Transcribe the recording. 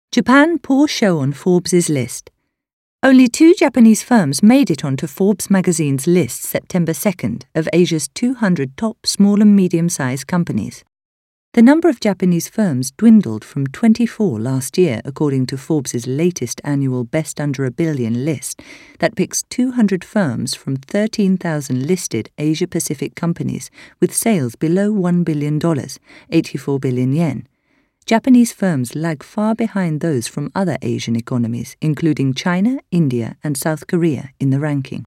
Japan poor show on Forbes' list. Only 2 Japanese firms made it onto Forbes magazine's list September 2nd of Asia's 200 top small and medium-sized companies. The number of Japanese firms dwindled from 24 last year, according to Forbes' latest annual Best Under a Billion list that picks 200 firms from 13,000 listed Asia-Pacific companies with sales below $1 billion, 84 billion yen. Japanese firms lag far behind those from other Asian economies, including China, India, and South Korea, in the ranking.